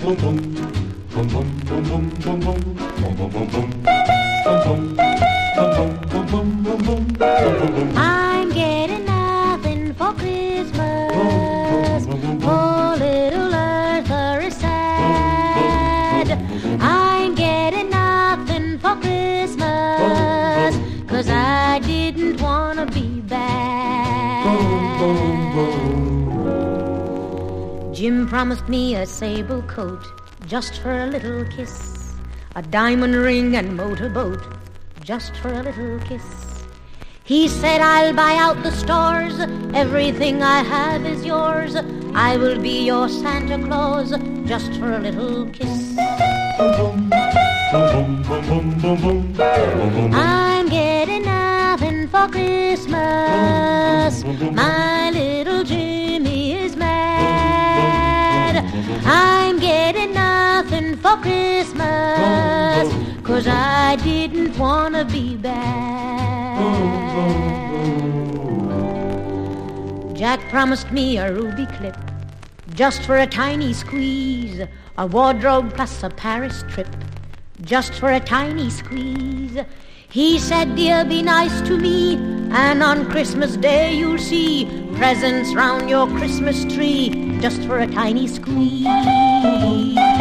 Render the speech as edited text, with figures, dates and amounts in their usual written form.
I'm getting nothing for Christmas. Poor little Arthur is sad. I'm getting nothing for Christmas, 'cause I didn't want to be bad. Jim promised me a sable coat just for a little kiss, a diamond ring and motorboat just for a little kiss. He said, I'll buy out the stores, everything I have is yours. I will be your Santa Claus just for a little kiss. I'm getting nothing for Christmas. My little Jimmy is mad. I'm getting nothing for Christmas, 'cause I didn't want to be bad. Jack promised me a ruby clip just for a tiny squeeze, a wardrobe plus a Paris trip just for a tiny squeeze. He said, dear, be nice to me, and on Christmas Day you'll see presents round your Christmas tree just for a tiny squeeze.